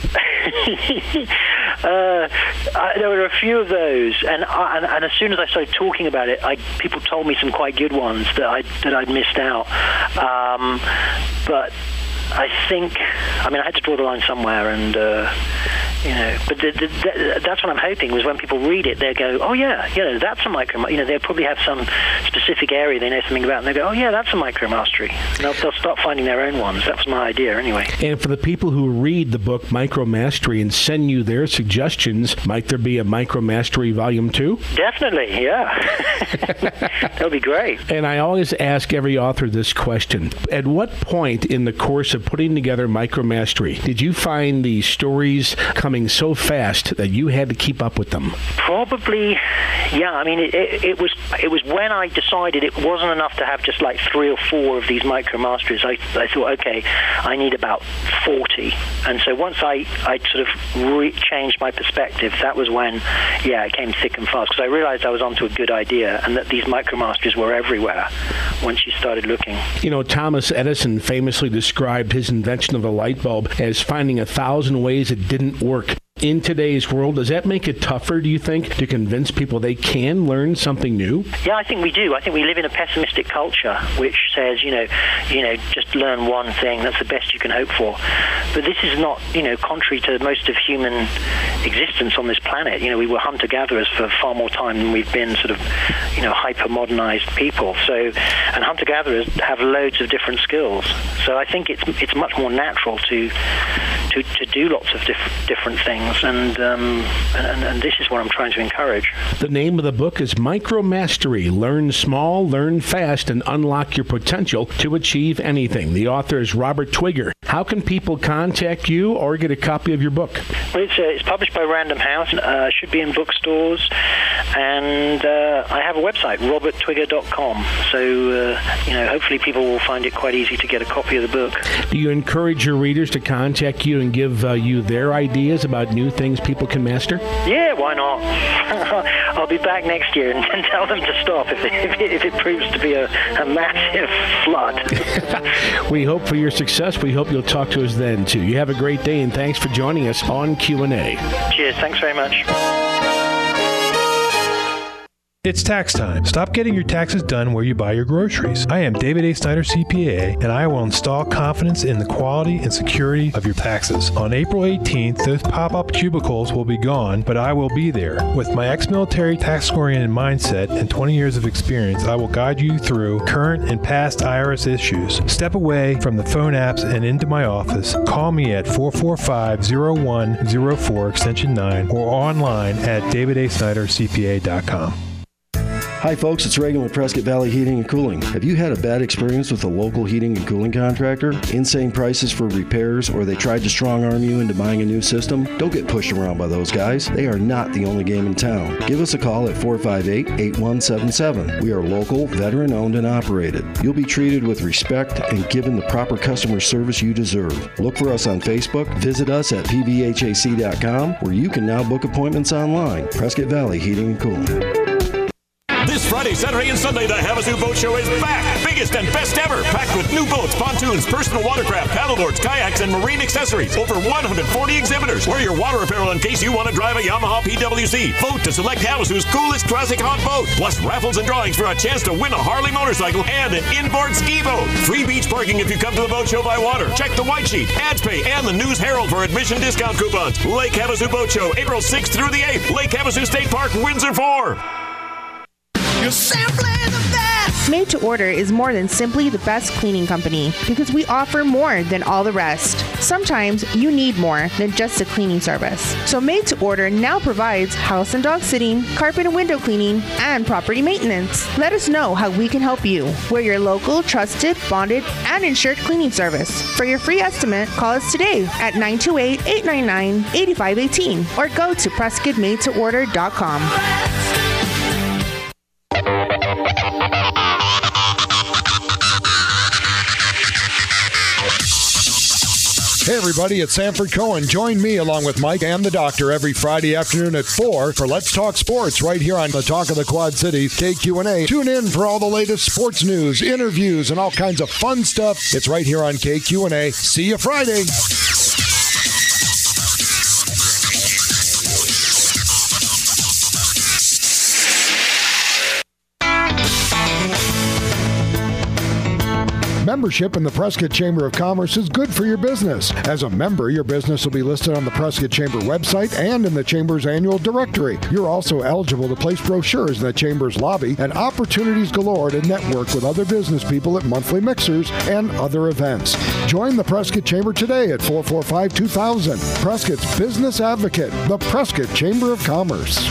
Uh, I, there were a few of those, and, I, and and as soon as I started talking about it, I, people told me some quite good ones that I that I'd missed out. Um, but I think, I mean, I had to draw the line somewhere, and uh, you know, but the, the, the, that's what I'm hoping was when people read it, they go, oh yeah, you know, that's a micro. You know, they'll probably have some specific area they know something about, and they go, oh yeah, that's a micro mastery. And they'll, they'll start finding their own ones. That's my idea, anyway. And for the people who read the book Micro Mastery and send you their suggestions, might there be a Micro Mastery Volume Two? Definitely, yeah. That'll be great. And I always ask every author this question: at what point in the course of putting together Micro Mastery did you find the stories coming so fast that you had to keep up with them? Probably, yeah. I mean, it, it, it was it was when I decided it wasn't enough to have just like three or four of these micro masteries. I, I thought, okay, I need about forty. And so once I, I sort of re- changed my perspective, that was when, yeah, it came thick and fast, because I realized I was onto a good idea and that these micro masteries were everywhere once you started looking. You know, Thomas Edison famously described his invention of the light bulb as finding a thousand ways it didn't work. In today's world, does that make it tougher, do you think, to convince people they can learn something new? Yeah, I think we do. I think we live in a pessimistic culture which says, you know, you know, just learn one thing. That's the best you can hope for. But this is not, you know, contrary to most of human existence on this planet. You know, we were hunter-gatherers for far more time than we've been sort of, you know, hyper-modernized people. So, and hunter-gatherers have loads of different skills. So I think it's it's much more natural to to, to do lots of diff- different things. And, um, and and this is what I'm trying to encourage. The name of the book is Micro Mastery. Learn small, learn fast, and unlock your potential to achieve anything. The author is Robert Twigger. How can people contact you or get a copy of your book? Well, it's, uh, it's published by Random House. Uh, should be in bookstores. And uh, I have a website, robert twigger dot com. So, uh, you know, hopefully people will find it quite easy to get a copy of the book. Do you encourage your readers to contact you and give uh, you their ideas about new new things people can master? Yeah, why not? I'll be back next year and, and tell them to stop if it, if it, if it proves to be a, a massive flood. We hope for your success. We hope you'll talk to us then, too. You have a great day, and thanks for joining us on Q and A. Cheers. Thanks very much. It's tax time. Stop getting your taxes done where you buy your groceries. I am David A. Snyder, C P A, and I will install confidence in the quality and security of your taxes. On April eighteenth, those pop-up cubicles will be gone, but I will be there. With my ex-military tax-oriented mindset and twenty years of experience, I will guide you through current and past I R S issues. Step away from the phone apps and into my office. Call me at four four five, zero one zero four, extension nine, or online at david a snyder c p a dot com. Hi folks, it's Reagan with Prescott Valley Heating and Cooling. Have you had a bad experience with a local heating and cooling contractor? Insane prices for repairs, or they tried to strong-arm you into buying a new system? Don't get pushed around by those guys. They are not the only game in town. Give us a call at four five eight, eight one seven seven. We are local, veteran-owned, and operated. You'll be treated with respect and given the proper customer service you deserve. Look for us on Facebook. Visit us at p v h a c dot com, where you can now book appointments online. Prescott Valley Heating and Cooling. This Friday, Saturday, and Sunday, the Havasu Boat Show is back. Biggest and best ever. Packed with new boats, pontoons, personal watercraft, paddleboards, kayaks, and marine accessories. Over one hundred forty exhibitors. Wear your water apparel in case you want to drive a Yamaha P W C. Vote to select Havasu's coolest classic hot boat. Plus raffles and drawings for a chance to win a Harley motorcycle and an inboard ski boat. Free beach parking if you come to the boat show by water. Check the white sheet, ads pay, and the News Herald for admission discount coupons. Lake Havasu Boat Show, April sixth through the eighth. Lake Havasu State Park, Windsor four. You're simply the best. Made to Order is more than simply the best cleaning company because we offer more than all the rest. Sometimes you need more than just a cleaning service. So Made to Order now provides house and dog sitting, carpet and window cleaning, and property maintenance. Let us know how we can help you. We're your local, trusted, bonded, and insured cleaning service. For your free estimate, call us today at nine two eight, eight nine nine, eight five one eight or go to prescott made to order dot com. Hey everybody, it's Sanford Cohen. Join me along with Mike and the Doctor every Friday afternoon at four for Let's Talk Sports right here on the Talk of the Quad Cities, K Q and A. Tune in for all the latest sports news, interviews, and all kinds of fun stuff. It's right here on K Q and A. See you Friday. Membership in the Prescott Chamber of Commerce is good for your business. As a member, your business will be listed on the Prescott Chamber website and in the Chamber's annual directory. You're also eligible to place brochures in the Chamber's lobby and opportunities galore to network with other business people at monthly mixers and other events. Join the Prescott Chamber today at four four five, two thousand. Prescott's Business Advocate, the Prescott Chamber of Commerce.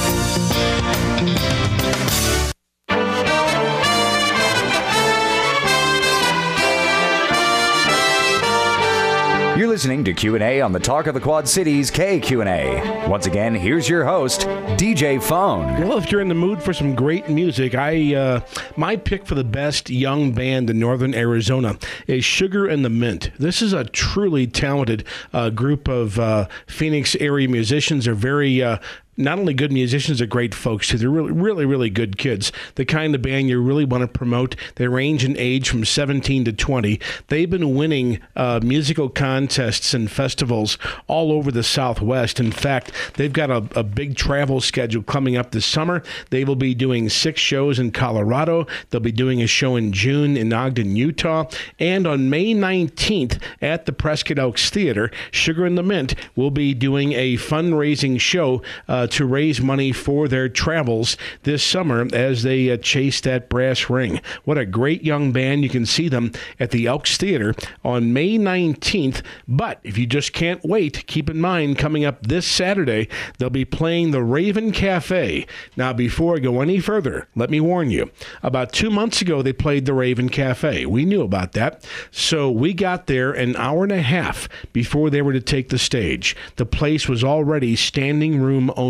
You're listening to Q and A on the Talk of the Quad Cities, K Q and A. Once again, here's your host, D J Phone. Well, if you're in the mood for some great music, I uh, my pick for the best young band in northern Arizona is Sugar and the Mint. This is a truly talented uh, group of uh, Phoenix area musicians. They're very uh, not only good musicians, they're great folks too. They're really, really, really good kids. The kind of band you really want to promote. They range in age from seventeen to twenty. They've been winning uh, musical contests and festivals all over the Southwest. In fact, they've got a, a big travel schedule coming up this summer. They will be doing six shows in Colorado. They'll be doing a show in June in Ogden, Utah. And on May nineteenth at the Prescott Elks Theater, Sugar and the Mint will be doing a fundraising show uh, to raise money for their travels this summer as they uh, chase that brass ring. What a great young band. You can see them at the Elks Theater on May nineteenth. But if you just can't wait, keep in mind, coming up this Saturday, they'll be playing the Raven Cafe. Now, before I go any further, let me warn you. About two months ago, they played the Raven Cafe. We knew about that. So we got there an hour and a half before they were to take the stage. The place was already standing room only.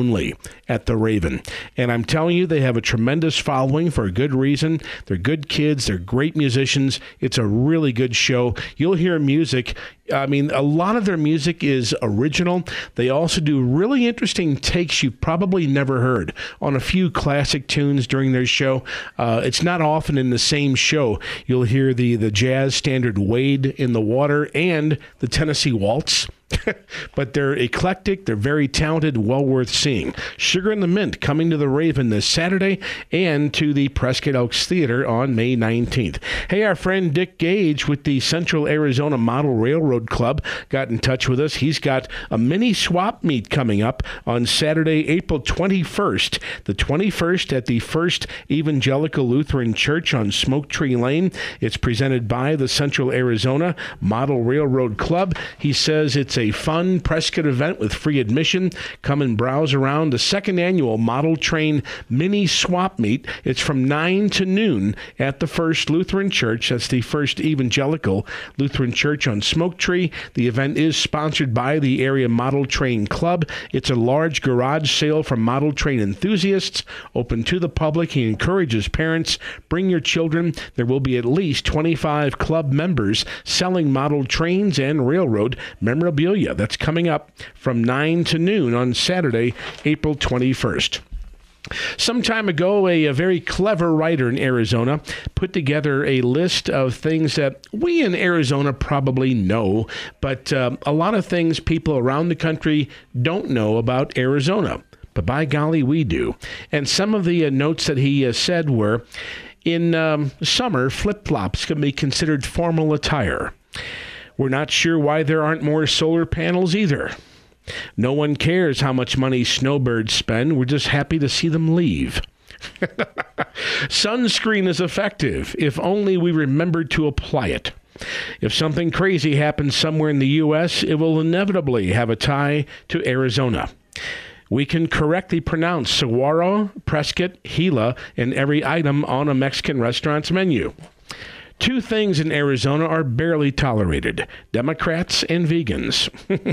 only at the Raven. And I'm telling you, they have a tremendous following for a good reason. They're good kids. They're great musicians. It's a really good show. You'll hear music. I mean, a lot of their music is original. They also do really interesting takes you've probably never heard on a few classic tunes during their show. Uh, it's not often in the same show you'll hear the, the jazz standard Wade in the Water and the Tennessee Waltz. But they're eclectic, they're very talented, well worth seeing. Sugar and the Mint coming to the Raven this Saturday and to the Prescott Elks Theater on May nineteenth. Hey, our friend Dick Gage with the Central Arizona Model Railroad Club got in touch with us. He's got a mini swap meet coming up on Saturday, April twenty-first. The twenty-first at the First Evangelical Lutheran Church on Smoke Tree Lane. It's presented by the Central Arizona Model Railroad Club. He says it's a fun Prescott event with free admission. Come and browse around the second annual Model Train Mini Swap Meet. It's from nine to noon at the First Lutheran Church. That's the First Evangelical Lutheran Church on Smoke Tree. The event is sponsored by the area Model Train Club. It's a large garage sale for model train enthusiasts, open to the public. He encourages parents, bring your children. There will be at least twenty-five club members selling model trains and railroad memorabilia. That's coming up from nine to noon on Saturday, April twenty-first. Some time ago, a, a very clever writer in Arizona put together a list of things that we in Arizona probably know, but um, a lot of things people around the country don't know about Arizona. But by golly, we do. And some of the uh, notes that he uh, said were, in um, summer, flip-flops can be considered formal attire. We're not sure why there aren't more solar panels either. No one cares how much money snowbirds spend. We're just happy to see them leave. Sunscreen is effective if only we remember to apply it. If something crazy happens somewhere in the U S, it will inevitably have a tie to Arizona. We can correctly pronounce saguaro, Prescott, Gila, and every item on a Mexican restaurant's menu. Two things in Arizona are barely tolerated, Democrats and vegans.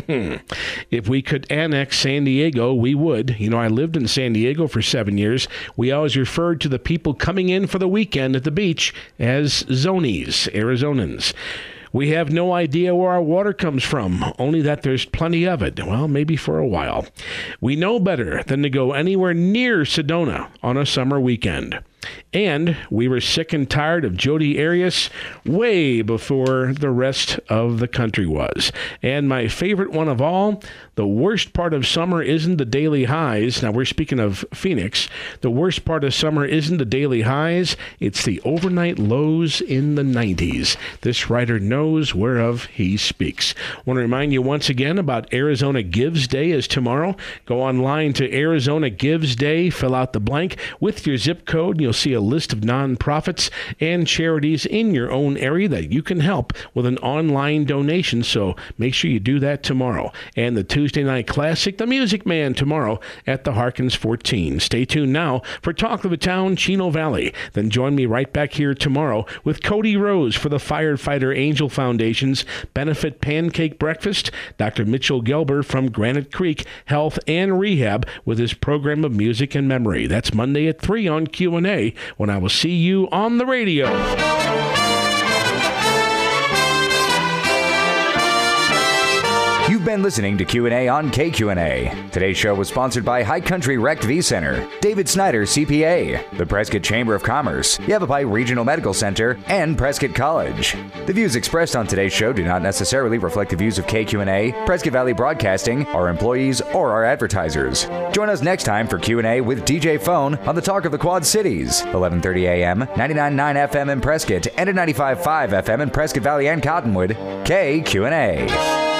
If we could annex San Diego, we would. You know, I lived in San Diego for seven years. We always referred to the people coming in for the weekend at the beach as Zonies, Arizonans. We have no idea where our water comes from, only that there's plenty of it. Well, maybe for a while. We know better than to go anywhere near Sedona on a summer weekend. And we were sick and tired of Jodi Arias way before the rest of the country was. And my favorite one of all, the worst part of summer isn't the daily highs. Now, we're speaking of Phoenix. The worst part of summer isn't the daily highs. It's the overnight lows in the nineties. This writer knows whereof he speaks. I want to remind you once again about Arizona Gives Day is tomorrow. Go online to Arizona Gives Day, fill out the blank with your zip code, and you'll see a list of nonprofits and charities in your own area that you can help with an online donation. So make sure you do that tomorrow. And the Tuesday Night Classic, The Music Man, tomorrow at the Harkins fourteen. Stay tuned now for Talk of the Town, Chino Valley. Then join me right back here tomorrow with Cody Rose for the Firefighter Angel Foundation's Benefit Pancake Breakfast, Doctor Mitchell Gelber from Granite Creek Health and Rehab with his program of music and memory. That's Monday at three on Q and A, when I will see you on the radio. You've been listening to Q and A on K Q and A. Today's show was sponsored by High Country Rec V Center, David Snyder C P A, the Prescott Chamber of Commerce, Yavapai Regional Medical Center, and Prescott College. The views expressed on today's show do not necessarily reflect the views of K Q and A, Prescott Valley Broadcasting, our employees, or our advertisers. Join us next time for Q and A with D J Phone on the Talk of the Quad Cities, eleven thirty a.m., ninety-nine point nine F M in Prescott, and at ninety-five point five F M in Prescott Valley and Cottonwood. K Q and A.